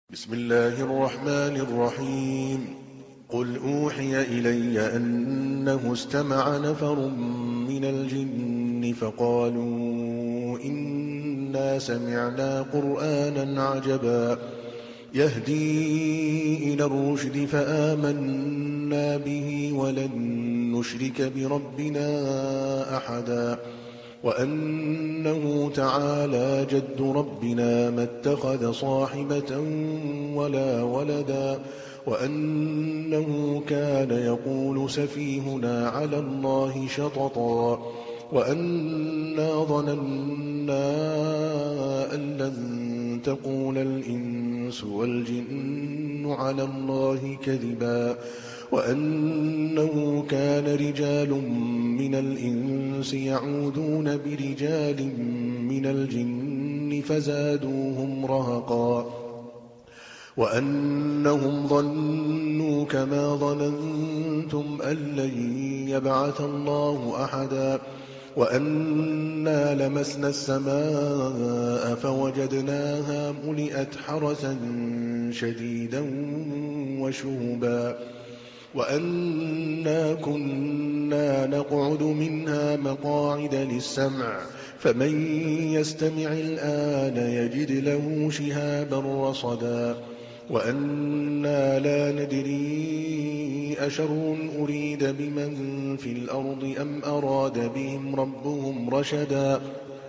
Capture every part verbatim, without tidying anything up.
بسم الله الرحمن الرحيم قل أوحي إلي أنه استمع نفر من الجن فقالوا إنا سمعنا قرآنا عجبا يهدي إلى الرشد فآمنا به ولن نشرك بربنا أحدا وأنه تعالى جد ربنا ما اتخذ صاحبة ولا ولدا وأنه كان يقول سفيهنا على الله شططا وأنا ظننا أن لن تقول الإنس والجن على الله كذبا وأنه كان رجال من الإنس يعوذون برجال من الجن فزادوهم رهقا وأنهم ظنوا كما ظننتم أن لن يبعث الله أحدا وأنا لمسنا السماء فوجدناها ملئت حرسا شديدا وشهبا وأنا كنا نقعد منها مقاعد للسمع فمن يستمع الآن يجد له شهابا رصدا وأنا لا ندري أشر أريد بمن في الأرض أم أراد بهم ربهم رشدا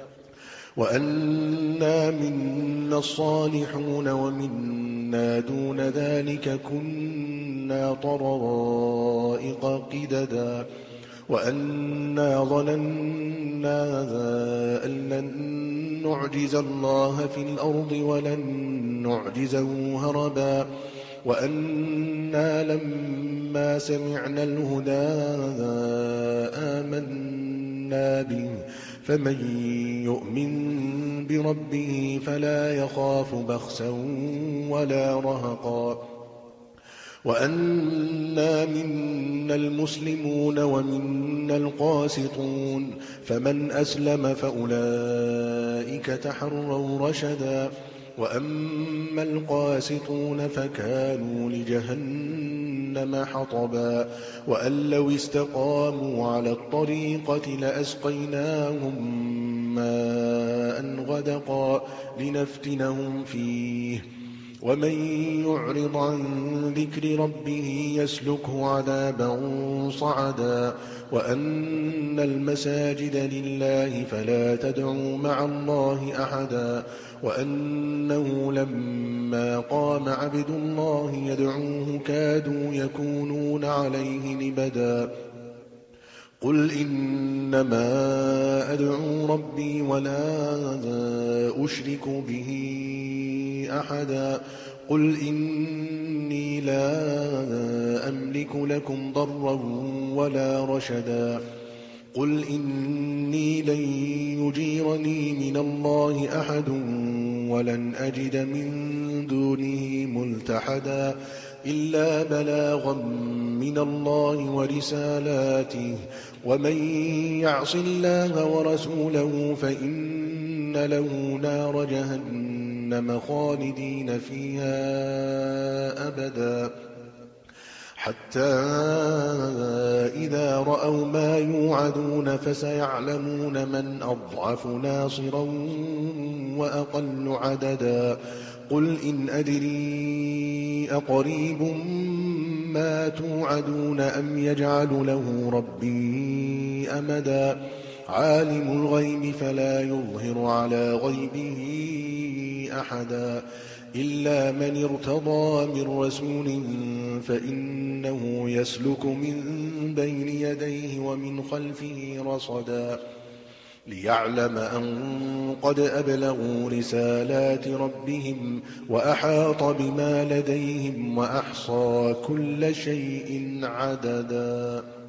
وأنا منا الصالحون ومنا دون ذلك كنا طرائق قددا وأنا ظننا أن لن نعجز الله في الأرض ولن نعجزه هربا وأنا لما سمعنا الهدى آمنا به فمن يؤمن بربه فلا يخاف بخسا ولا رهقا وأنا منا المسلمون ومنا القاسطون فمن أسلم فأولئك تحروا رشدا وأما القاسطون فكانوا لجهنم حطبا وأن لو استقاموا على الطريقة لأسقيناهم ماء غدقا لنفتنهم فيه ومن يعرض عن ذكر ربه يسلكه عذابا صعدا وأن المساجد لله فلا تدعوا مع الله أحدا وأنه لما قام عبد الله يدعوه كادوا يكونون عليه لبدا قل إنما أدعو ربي ولا أشرك به أحدا قل إني لا أملك لكم ضرا ولا رشدا قل إني لن يجيرني من الله أحد ولن أجد من دونه ملتحدا إلا بلاغا من الله ورسالاته ومن يعص الله ورسوله فإن له نار جهنم خالدين فيها أبدا حتى إذا رأوا ما يوعدون فسيعلمون من أضعف ناصرا وأقل عددا قل إن أدري أقريب ما توعدون أم يجعل له ربي أمدا عالم الغيب فلا يظهر على غيبه أحدا إلا من ارتضى من رسول فإنه يسلك من بين يديه ومن خلفه رصدا ليعلم أن قد أبلغوا رسالات ربهم وأحاط بما لديهم وأحصى كل شيء عددا.